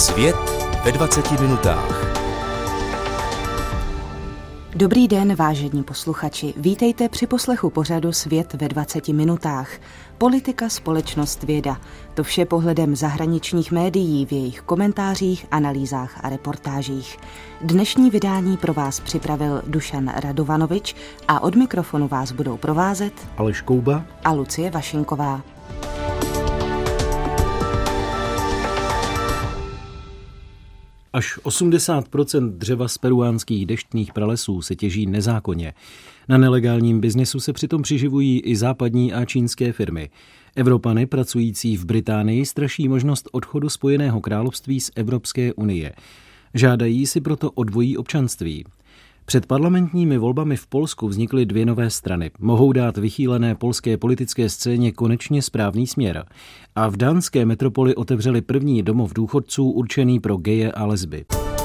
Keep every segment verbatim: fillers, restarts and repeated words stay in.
Svět ve dvaceti minutách. Dobrý den, vážení posluchači. Vítejte při poslechu pořadu Svět ve dvaceti minutách. Politika, společnost, věda. To vše pohledem zahraničních médií v jejich komentářích, analýzách a reportážích. Dnešní vydání pro vás připravil Dušan Radovanovič a od mikrofonu vás budou provázet Aleš Kouba a Lucie Vašinková. Až osmdesát procent dřeva z peruánských deštných pralesů se těží nezákonně. Na nelegálním biznesu se přitom přiživují i západní a čínské firmy. Evropany pracující v Británii straší možnost odchodu Spojeného království z Evropské unie. Žádají si proto o dvojí občanství. Před parlamentními volbami v Polsku vznikly dvě nové strany. Mohou dát vychýlené polské politické scéně konečně správný směr. A v dánské metropoli otevřeli první domov důchodců určený pro geje a lesby.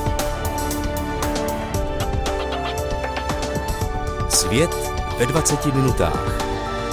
Svět ve dvaceti minutách.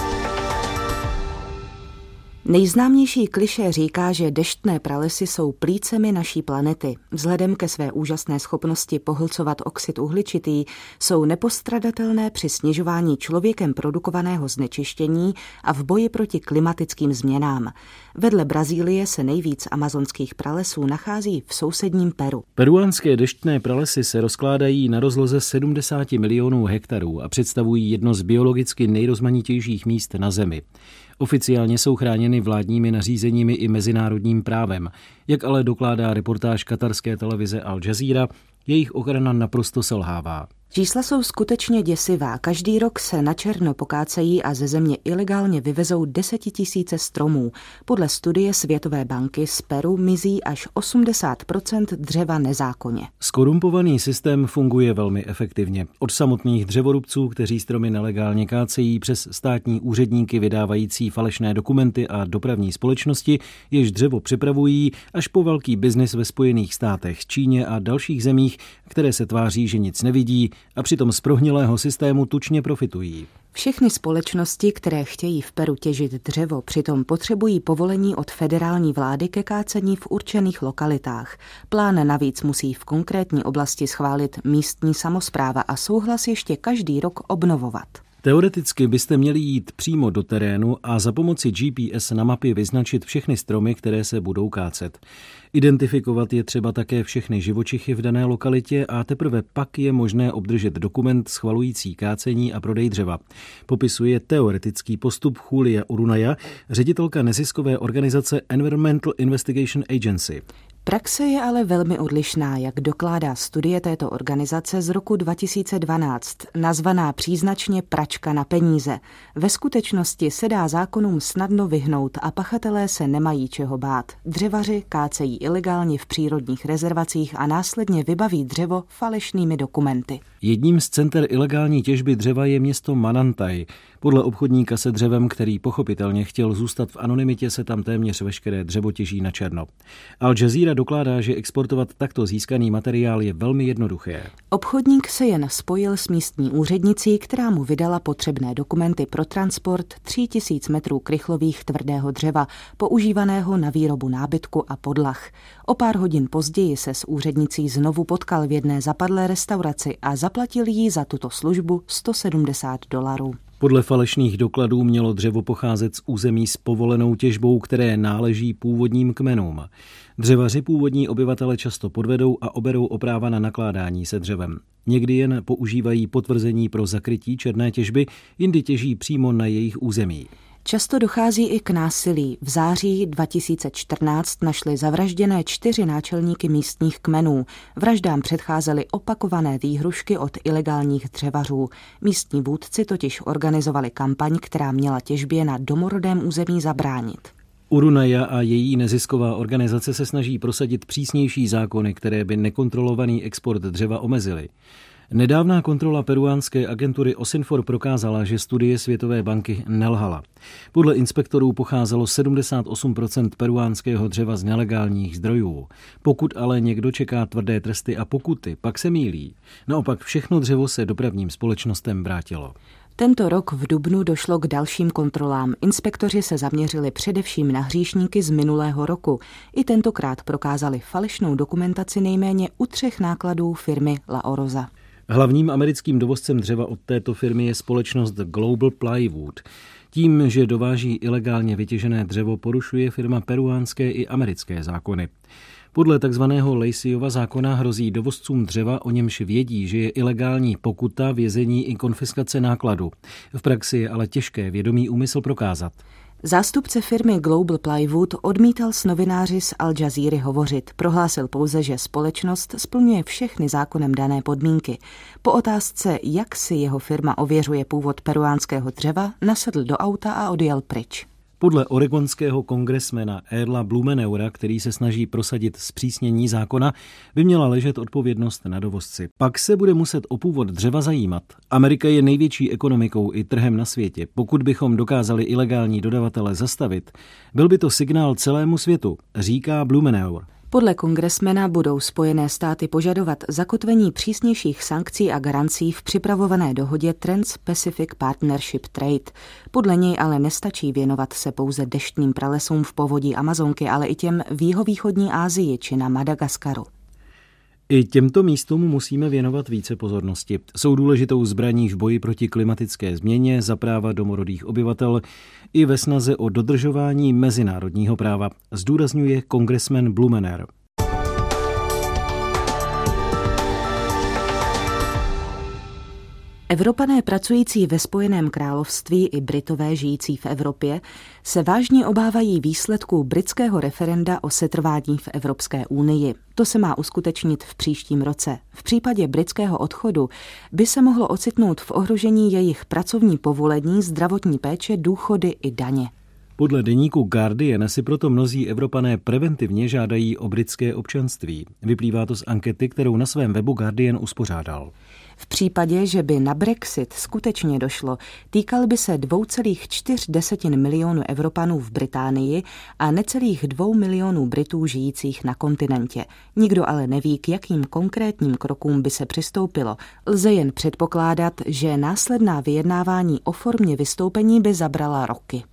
Nejznámější klišé říká, že deštné pralesy jsou plícemi naší planety. Vzhledem ke své úžasné schopnosti pohlcovat oxid uhličitý jsou nepostradatelné při snižování člověkem produkovaného znečištění a v boji proti klimatickým změnám. Vedle Brazílie se nejvíc amazonských pralesů nachází v sousedním Peru. Peruánské deštné pralesy se rozkládají na rozloze sedmdesát milionů hektarů a představují jedno z biologicky nejrozmanitějších míst na Zemi. Oficiálně jsou chráněny vládními nařízeními i mezinárodním právem. Jak ale dokládá reportáž katarské televize Al Jazeera, jejich ochrana naprosto selhává. Čísla jsou skutečně děsivá. Každý rok se na černo pokácejí a ze země ilegálně vyvezou desetitisíce stromů. Podle studie Světové banky z Peru mizí až osmdesát procent dřeva nezákonně. Skorumpovaný systém funguje velmi efektivně. Od samotných dřevorubců, kteří stromy nelegálně kácejí, přes státní úředníky vydávající falešné dokumenty a dopravní společnosti, jež dřevo přepravují, až po velký biznis ve Spojených státech, Číně a dalších zemích, které se tváří, že nic nevidí, a přitom z prohnilého systému tučně profitují. Všechny společnosti, které chtějí v Peru těžit dřevo, přitom potřebují povolení od federální vlády ke kácení v určených lokalitách. Plán navíc musí v konkrétní oblasti schválit místní samospráva a souhlas ještě každý rok obnovovat. Teoreticky byste měli jít přímo do terénu a za pomoci G P S na mapě vyznačit všechny stromy, které se budou kácet. Identifikovat je třeba také všechny živočichy v dané lokalitě a teprve pak je možné obdržet dokument schvalující kácení a prodej dřeva. Popisuje teoretický postup Julia Urunaya, ředitelka neziskové organizace Environmental Investigation Agency. Praxe je ale velmi odlišná, jak dokládá studie této organizace z roku dva tisíce dvanáct, nazvaná příznačně pračka na peníze. Ve skutečnosti se dá zákonům snadno vyhnout a pachatelé se nemají čeho bát. Dřevaři kácejí ilegálně v přírodních rezervacích a následně vybaví dřevo falešnými dokumenty. Jedním z center ilegální těžby dřeva je město Manantay. Podle obchodníka se dřevem, který pochopitelně chtěl zůstat v anonymitě, se tam téměř veškeré dřevo těží na černo. Al Jazeera dokládá, že exportovat takto získaný materiál je velmi jednoduché. Obchodník se jen spojil s místní úřednicí, která mu vydala potřebné dokumenty pro transport tří tisíc metrů krychlových tvrdého dřeva, používaného na výrobu nábytku a podlah. O pár hodin později se s úřednicí znovu potkal v jedné zapadlé restauraci a zaplatil jí za tuto službu sto sedmdesát dolarů. Podle falešných dokladů mělo dřevo pocházet z území s povolenou těžbou, které náleží původním kmenům. Dřevaři původní obyvatele často podvedou a oberou o práva na nakládání se dřevem. Někdy jen používají potvrzení pro zakrytí černé těžby, jindy těží přímo na jejich území. Často dochází i k násilí. V září dva tisíce čtrnáct našli zavražděné čtyři náčelníky místních kmenů. Vraždám předcházely opakované výhrušky od ilegálních dřevařů. Místní vůdci totiž organizovali kampaň, která měla těžbě na domorodém území zabránit. Urunaya a její nezisková organizace se snaží prosadit přísnější zákony, které by nekontrolovaný export dřeva omezily. Nedávná kontrola peruánské agentury Osinfor prokázala, že studie Světové banky nelhala. Podle inspektorů pocházelo sedmdesát osm procent peruánského dřeva z nelegálních zdrojů. Pokud ale někdo čeká tvrdé tresty a pokuty, pak se mýlí. Naopak všechno dřevo se dopravním společnostem vrátilo. Tento rok v dubnu došlo k dalším kontrolám. Inspektoři se zaměřili především na hříšníky z minulého roku. I tentokrát prokázali falešnou dokumentaci nejméně u třech nákladů firmy La Orosa. Hlavním americkým dovozcem dřeva od této firmy je společnost Global Plywood. Tím, že dováží ilegálně vytěžené dřevo, porušuje firma peruánské i americké zákony. Podle takzvaného Laceyova zákona hrozí dovozcům dřeva, o němž vědí, že je ilegální pokuta, vězení i konfiskace nákladu. V praxi je ale těžké vědomý úmysl prokázat. Zástupce firmy Global Plywood odmítal s novináři z Al Jazeera hovořit. Prohlásil pouze, že společnost splňuje všechny zákonem dané podmínky. Po otázce, jak si jeho firma ověřuje původ peruánského dřeva, nasedl do auta a odjel pryč. Podle oregonského kongresmena Earla Blumeneura, který se snaží prosadit zpřísnění zákona, by měla ležet odpovědnost na dovozci. Pak se bude muset o původ dřeva zajímat. Amerika je největší ekonomikou i trhem na světě. Pokud bychom dokázali ilegální dodavatele zastavit, byl by to signál celému světu, říká Blumenauer. Podle kongresmena budou Spojené státy požadovat zakotvení přísnějších sankcí a garancí v připravované dohodě Trans-Pacific Partnership Trade. Podle něj ale nestačí věnovat se pouze deštným pralesům v povodí Amazonky, ale i těm v jihovýchodní Asii či na Madagaskaru. I těmto místům musíme věnovat více pozornosti. Jsou důležitou zbraní v boji proti klimatické změně, za práva domorodých obyvatel i ve snaze o dodržování mezinárodního práva, zdůrazňuje kongresmen Blumenauer. Evropané pracující ve Spojeném království i Britové žijící v Evropě se vážně obávají výsledků britského referenda o setrvání v Evropské unii. To se má uskutečnit v příštím roce. V případě britského odchodu by se mohlo ocitnout v ohrožení jejich pracovní povolení, zdravotní péče, důchody i daně. Podle deníku Guardian si proto mnozí Evropané preventivně žádají o britské občanství. Vyplývá to z ankety, kterou na svém webu Guardian uspořádal. V případě, že by na Brexit skutečně došlo, týkal by se dvou celé čtyři desetiny milionu Evropanů v Británii a necelých dvou milionů Britů žijících na kontinentě. Nikdo ale neví, k jakým konkrétním krokům by se přistoupilo. Lze jen předpokládat, že následná vyjednávání o formě vystoupení by zabrala roky.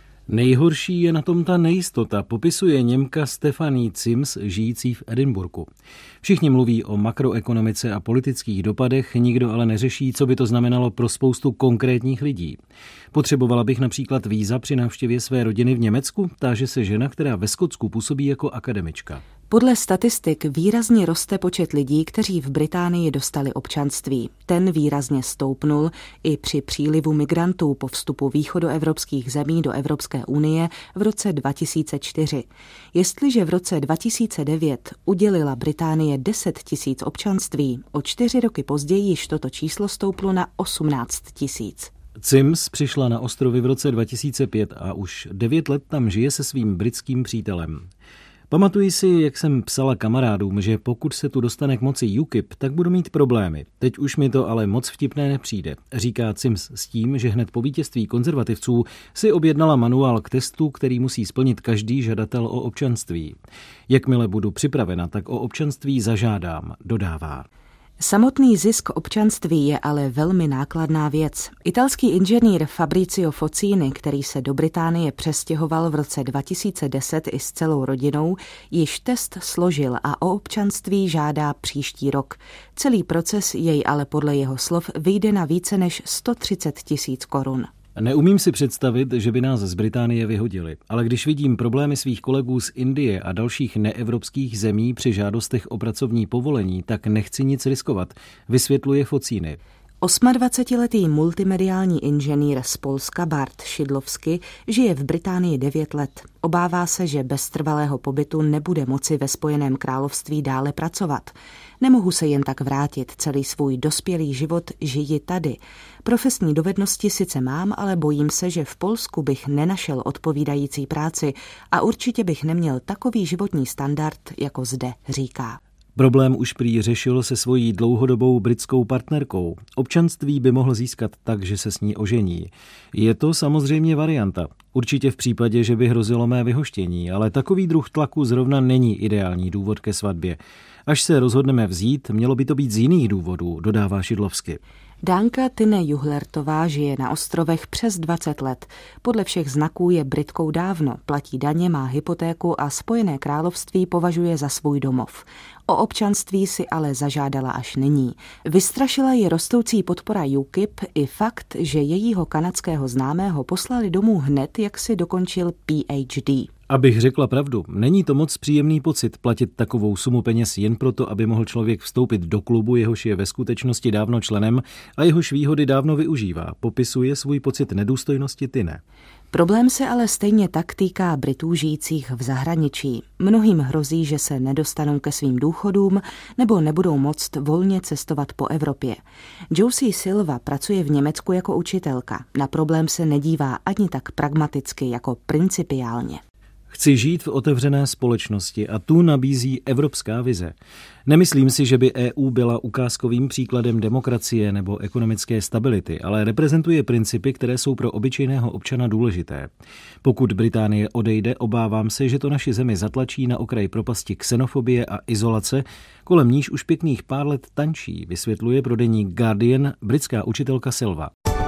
Nejhorší je na tom ta nejistota, popisuje Němka Stefanie Zims, žijící v Edinburghu. Všichni mluví o makroekonomice a politických dopadech, nikdo ale neřeší, co by to znamenalo pro spoustu konkrétních lidí. Potřebovala bych například víza při návštěvě své rodiny v Německu, táže se žena, která ve Skotsku působí jako akademička. Podle statistik výrazně roste počet lidí, kteří v Británii dostali občanství. Ten výrazně stoupnul i při přílivu migrantů po vstupu východoevropských zemí do Evropské unie v roce dva tisíce čtyři. Jestliže v roce dva tisíce devět udělila Británie deset tisíc občanství, o čtyři roky později již toto číslo stouplo na osmnáct tisíc. Zims přišla na ostrovy v roce dva tisíce pět a už devět let tam žije se svým britským přítelem. Pamatuji si, jak jsem psala kamarádům, že pokud se tu dostane k moci U K I P, tak budu mít problémy. Teď už mi to ale moc vtipné nepřijde, říká Zims s tím, že hned po vítězství konzervativců si objednala manuál k testu, který musí splnit každý žadatel o občanství. Jakmile budu připravena, tak o občanství zažádám, dodává. Samotný zisk občanství je ale velmi nákladná věc. Italský inženýr Fabrizio Fozzini, který se do Británie přestěhoval v roce dva tisíce deset i s celou rodinou, již test složil a o občanství žádá příští rok. Celý proces jej ale podle jeho slov vyjde na více než sto třicet tisíc korun. Neumím si představit, že by nás z Británie vyhodili, ale když vidím problémy svých kolegů z Indie a dalších neevropských zemí při žádostech o pracovní povolení, tak nechci nic riskovat, vysvětluje Fozzini. osmadvacetiletý multimediální inženýr z Polska Bart Šidlovsky žije v Británii devět let. Obává se, že bez trvalého pobytu nebude moci ve Spojeném království dále pracovat. Nemohu se jen tak vrátit, celý svůj dospělý život žiji tady. Profesní dovednosti sice mám, ale bojím se, že v Polsku bych nenašel odpovídající práci a určitě bych neměl takový životní standard, jako zde, říká. Problém už prý řešil se svojí dlouhodobou britskou partnerkou. Občanství by mohl získat tak, že se s ní ožení. Je to samozřejmě varianta. Určitě v případě, že by hrozilo mé vyhoštění, ale takový druh tlaku zrovna není ideální důvod ke svatbě. Až se rozhodneme vzít, mělo by to být z jiných důvodů, dodává Šidlovsky. Dánka Tine Juhlertová žije na ostrovech přes dvacet let. Podle všech znaků je Britkou dávno, platí daně, má hypotéku a Spojené království považuje za svůj domov. O občanství si ale zažádala až nyní. Vystrašila ji rostoucí podpora U K I P i fakt, že jejího kanadského známého poslali domů hned, jak si dokončil P H D. Abych řekla pravdu, není to moc příjemný pocit platit takovou sumu peněz jen proto, aby mohl člověk vstoupit do klubu, jehož je ve skutečnosti dávno členem a jehož výhody dávno využívá, popisuje svůj pocit nedůstojnosti Tine. Problém se ale stejně tak týká Britů žijících v zahraničí. Mnohým hrozí, že se nedostanou ke svým důchodům nebo nebudou moct volně cestovat po Evropě. Josie Silva pracuje v Německu jako učitelka. Na problém se nedívá ani tak pragmaticky jako principiálně. Chci žít v otevřené společnosti a tu nabízí evropská vize. Nemyslím si, že by E U byla ukázkovým příkladem demokracie nebo ekonomické stability, ale reprezentuje principy, které jsou pro obyčejného občana důležité. Pokud Británie odejde, obávám se, že to naši zemi zatlačí na okraj propasti xenofobie a izolace, kolem níž už pěkných pár let tančí, vysvětluje pro deník Guardian britská učitelka Silva.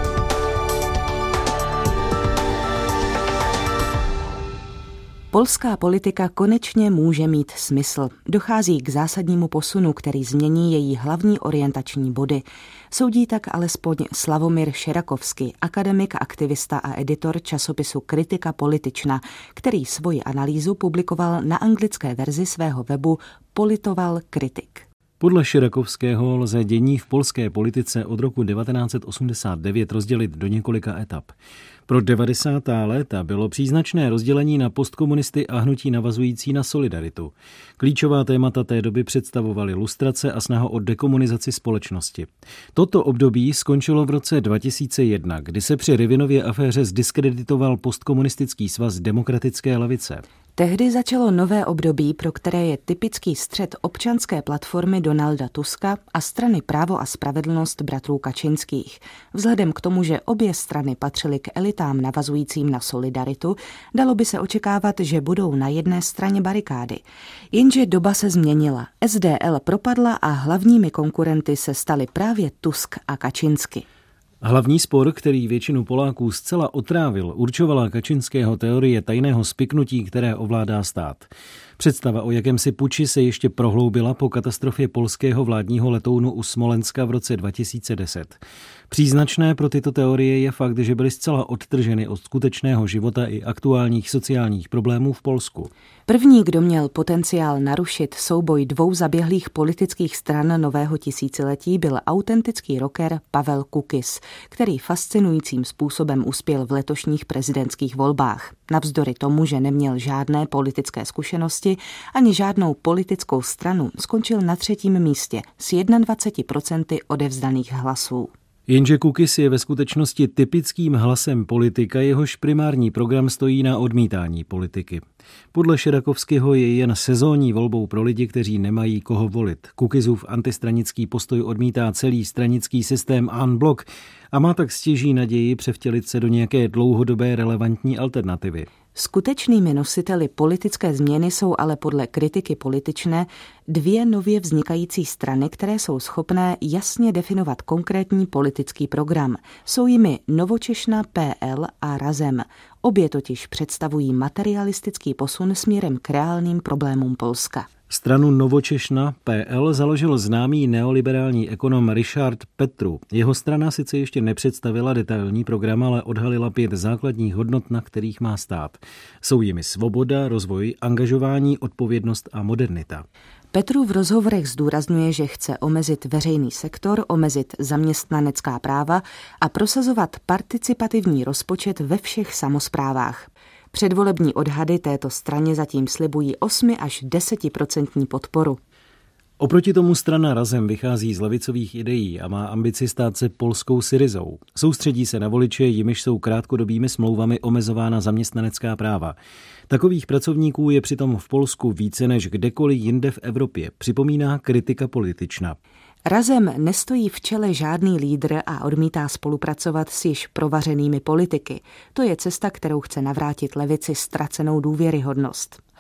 Polská politika konečně může mít smysl. Dochází k zásadnímu posunu, který změní její hlavní orientační body. Soudí tak alespoň Slavomír Šerakovský, akademik, aktivista a editor časopisu Kritika Politična, který svoji analýzu publikoval na anglické verzi svého webu Politoval Kritik. Podle Šerakovského lze dění v polské politice od roku devatenáct set osmdesát devět rozdělit do několika etap. Pro devadesátá léta bylo příznačné rozdělení na postkomunisty a hnutí navazující na solidaritu. Klíčová témata té doby představovaly lustrace a snaha o dekomunizaci společnosti. Toto období skončilo v roce dva tisíce jedna, kdy se při Rivinově aféře zdiskreditoval postkomunistický svaz Demokratické levice. Tehdy začalo nové období, pro které je typický střet občanské platformy Donalda Tuska a strany Právo a spravedlnost bratrů Kačinských. Vzhledem k tomu, že obě strany patřily k elitám navazujícím na solidaritu, dalo by se očekávat, že budou na jedné straně barikády. Jenže doba se změnila. S D L propadla a hlavními konkurenty se stali právě Tusk a Kačinsky. Hlavní spor, který většinu Poláků zcela otrávil, určovala Kačinského teorie tajného spiknutí, které ovládá stát. Představa o jakémsi puči se ještě prohloubila po katastrofě polského vládního letounu u Smolenska v roce dva tisíce deset. Příznačné pro tyto teorie je fakt, že byly zcela odtrženy od skutečného života i aktuálních sociálních problémů v Polsku. První, kdo měl potenciál narušit souboj dvou zaběhlých politických stran nového tisíciletí, byl autentický rocker Pavel Kukiz, který fascinujícím způsobem uspěl v letošních prezidentských volbách. Navzdory tomu, že neměl žádné politické zkušenosti ani žádnou politickou stranu, skončil na třetím místě s dvaceti jedním procenty odevzdaných hlasů. Jenže Kukiz je ve skutečnosti typickým hlasem politika, jehož primární program stojí na odmítání politiky. Podle Šerakovského je jen sezónní volbou pro lidi, kteří nemají koho volit. Kukizův antistranický postoj odmítá celý stranický systém en bloc a má tak stěží naději převtělit se do nějaké dlouhodobé relevantní alternativy. Skutečnými nositeli politické změny jsou ale podle Kritiky Političné dvě nově vznikající strany, které jsou schopné jasně definovat konkrétní politický program. Jsou jimi Nowoczesna P L a Razem. Obě totiž představují materialistický posun směrem k reálným problémům Polska. Stranu Nowoczesna P L založil známý neoliberální ekonom Richard Petru. Jeho strana sice ještě nepředstavila detailní program, ale odhalila pět základních hodnot, na kterých má stát. Jsou jimi svoboda, rozvoj, angažování, odpovědnost a modernita. Petru v rozhovorech zdůrazňuje, že chce omezit veřejný sektor, omezit zaměstnanecká práva a prosazovat participativní rozpočet ve všech samosprávách. Předvolební odhady této straně zatím slibují osmi až desetiprocentní podporu. Oproti tomu strana Razem vychází z levicových ideí a má ambici stát se polskou Syrizou. Soustředí se na voliče, jimiž jsou krátkodobými smlouvami omezována zaměstnanecká práva. Takových pracovníků je přitom v Polsku více než kdekoliv jinde v Evropě, připomíná Kritika Politična. Razem nestojí v čele žádný lídr a odmítá spolupracovat s již provařenými politiky. To je cesta, kterou chce navrátit levici ztracenou důvěryhodnost.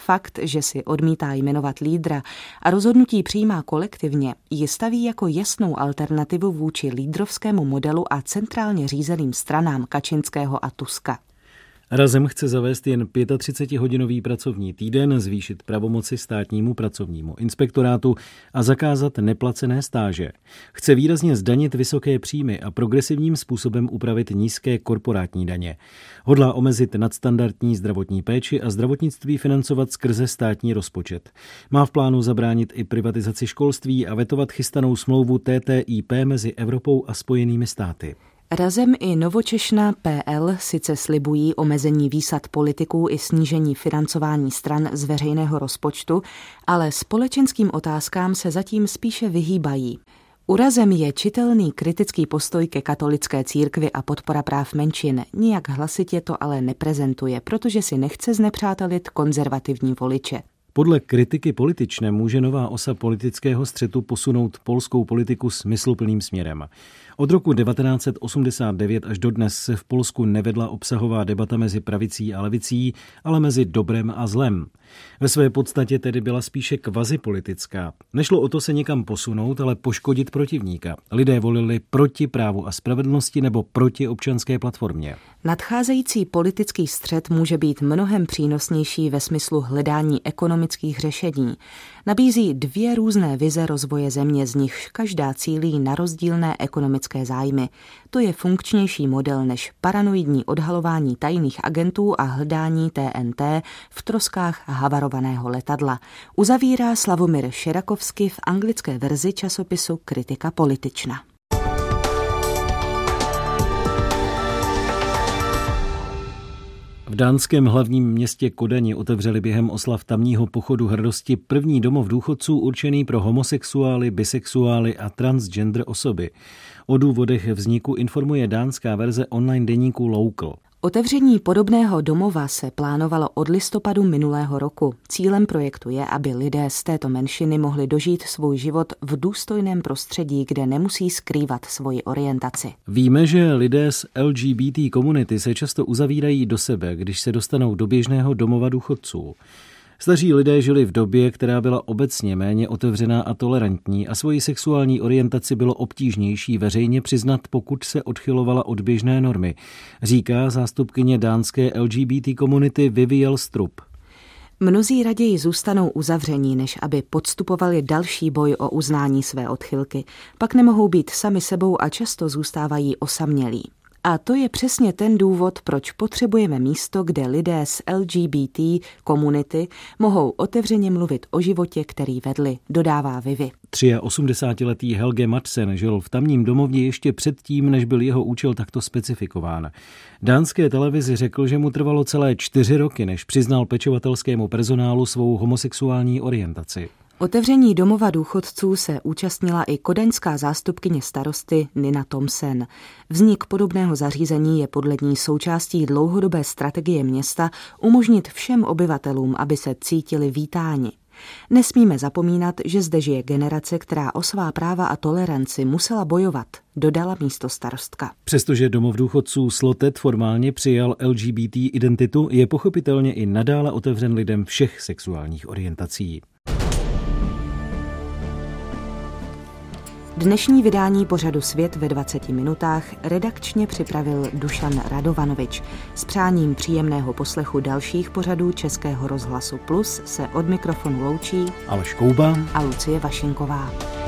Fakt, že si odmítá jmenovat lídra a rozhodnutí přijímá kolektivně, ji staví jako jasnou alternativu vůči lídrovskému modelu a centrálně řízeným stranám Kačinského a Tuska. Razem chce zavést jen třicetipětihodinový pracovní týden, zvýšit pravomoci státnímu pracovnímu inspektorátu a zakázat neplacené stáže. Chce výrazně zdanit vysoké příjmy a progresivním způsobem upravit nízké korporátní daně. Hodlá omezit nadstandardní zdravotní péči a zdravotnictví financovat skrze státní rozpočet. Má v plánu zabránit i privatizaci školství a vetovat chystanou smlouvu T T I P mezi Evropou a Spojenými státy. Razem i Novočešná P L sice slibují omezení výsad politiků i snížení financování stran z veřejného rozpočtu, ale společenským otázkám se zatím spíše vyhýbají. U Razem je čitelný kritický postoj ke katolické církvi a podpora práv menšin. Nijak hlasitě to ale neprezentuje, protože si nechce znepřátelit konzervativní voliče. Podle kritiky političné může nová osa politického střetu posunout polskou politiku smysluplným směrem. Od roku devatenáct set osmdesát devět až dodnes se v Polsku nevedla obsahová debata mezi pravicí a levicí, ale mezi dobrem a zlem. Ve své podstatě tedy byla spíše kvazipolitická. Nešlo o to se někam posunout, ale poškodit protivníka. Lidé volili proti právu a spravedlnosti nebo proti občanské platformě. Nadcházející politický střet může být mnohem přínosnější ve smyslu hledání ekonomických řešení. Nabízí dvě různé vize rozvoje země, z nichž každá cílí na rozdílné ekonomické zájmy. To je funkčnější model než paranoidní odhalování tajných agentů a hledání T N T v troskách havarovaného letadla. Uzavírá Slavomír Šerakovský v anglické verzi časopisu Kritika Politična. V dánském hlavním městě Kodani otevřeli během oslav tamního pochodu hrdosti první domov důchodců určený pro homosexuály, bisexuály a transgender osoby. O důvodech vzniku informuje dánská verze online deníku Local. Otevření podobného domova se plánovalo od listopadu minulého roku. Cílem projektu je, aby lidé z této menšiny mohli dožít svůj život v důstojném prostředí, kde nemusí skrývat svoji orientaci. Víme, že lidé z L G B T komunity se často uzavírají do sebe, když se dostanou do běžného domova důchodců. Staří lidé žili v době, která byla obecně méně otevřená a tolerantní a svoji sexuální orientaci bylo obtížnější veřejně přiznat, pokud se odchylovala od běžné normy, říká zástupkyně dánské L G B T komunity Viviel Strup. Mnozí raději zůstanou uzavření, než aby podstupovali další boj o uznání své odchylky. Pak nemohou být sami sebou a často zůstávají osamělí. A to je přesně ten důvod, proč potřebujeme místo, kde lidé z L G B T komunity mohou otevřeně mluvit o životě, který vedli, dodává Vivi. osmdesátiletý Helge Madsen žil v tamním domově ještě předtím, než byl jeho účel takto specifikován. Dánské televizi řekl, že mu trvalo celé čtyři roky, než přiznal pečovatelskému personálu svou homosexuální orientaci. Otevření domova důchodců se účastnila i kodaňská zástupkyně starosty Nina Thomsen. Vznik podobného zařízení je podle ní součástí dlouhodobé strategie města umožnit všem obyvatelům, aby se cítili vítáni. Nesmíme zapomínat, že zde žije generace, která o svá práva a toleranci musela bojovat, dodala místostarostka. Přestože domov důchodců Slotet formálně přijal L G B T identitu, je pochopitelně i nadále otevřen lidem všech sexuálních orientací. Dnešní vydání pořadu Svět ve dvaceti minutách redakčně připravil Dušan Radovanovič. S přáním příjemného poslechu dalších pořadů Českého rozhlasu Plus se od mikrofonu loučí Aleš Kouba a Lucie Vašinková.